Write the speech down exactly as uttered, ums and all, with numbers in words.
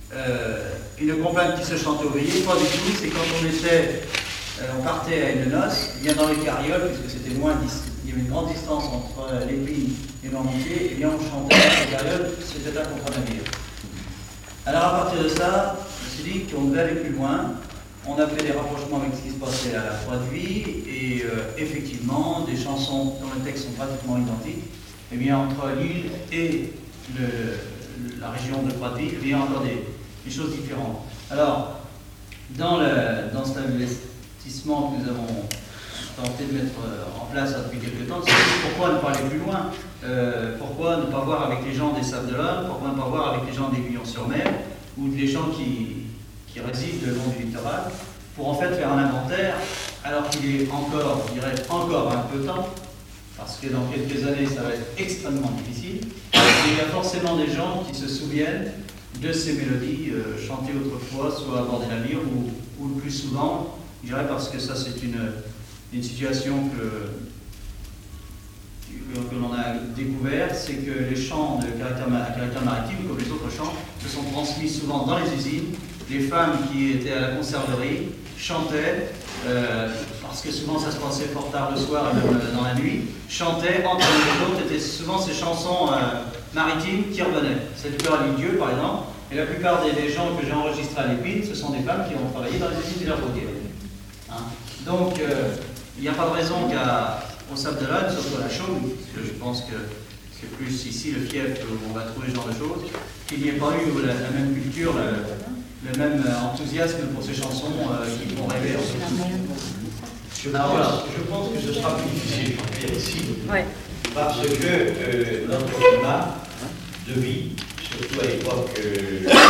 euh, une complainte qui se chantait au veillées, pas du tout. C'est quand on était, euh, on partait à une noce, bien dans les carrioles, puisque c'était loin, il y avait une grande distance entre euh, l'Épine et Noirmoutier, et bien on chantait dans les carrioles, c'était un contre-navire. Alors à partir de ça, je me suis dit qu'on devait aller plus loin. On a fait des rapprochements avec ce qui se passait à la Croix-de-Vie, et euh, effectivement, des chansons dont les textes sont pratiquement identiques, et bien entre l'île et le, la région de Croix-de-Vie, il y a encore des, des choses différentes. Alors, dans, le, dans cet investissement que nous avons tenté de mettre en place depuis quelques temps, c'est pourquoi ne pas aller plus loin, euh, pourquoi ne pas voir avec les gens des Sables d'Olonne, pourquoi ne pas voir avec les gens d'Aiguillon-sur-Mer, ou les gens qui qui résident le long du littoral, pour en fait faire un inventaire, alors qu'il est encore, je dirais, encore un peu temps, parce que dans quelques années, ça va être extrêmement difficile. Et il y a forcément des gens qui se souviennent de ces mélodies euh, chantées autrefois, soit à bord des navires, ou, ou le plus souvent, je dirais parce que ça c'est une, une situation que, que, que l'on a découvert, c'est que les chants de caractère, caractère maritime, comme les autres chants, se sont transmis souvent dans les usines. Les femmes qui étaient à la conserverie chantaient, euh, parce que souvent ça se passait fort tard le soir et même dans la nuit, chantaient entre les autres, étaient souvent ces chansons euh, maritimes qui revenaient. C'est le cœur à Dieu par exemple, et la plupart des, des gens que j'ai enregistrés à l'Épine, ce sont des femmes qui ont travaillé dans les usines hydrocarbures. Hein. Donc euh, il n'y a pas de raison qu'au Sable d'Olonne, surtout à la Chaume, parce que je pense que c'est plus ici le fief où on va trouver ce genre de choses, qu'il n'y ait pas eu la, la même culture, la, le même enthousiasme pour ces chansons euh, qui vont rêver en ce moment. Je, Alors, voilà. je pense que ce sera plus difficile de faire ici, ouais. parce que euh, notre climat de vie, surtout à l'époque euh,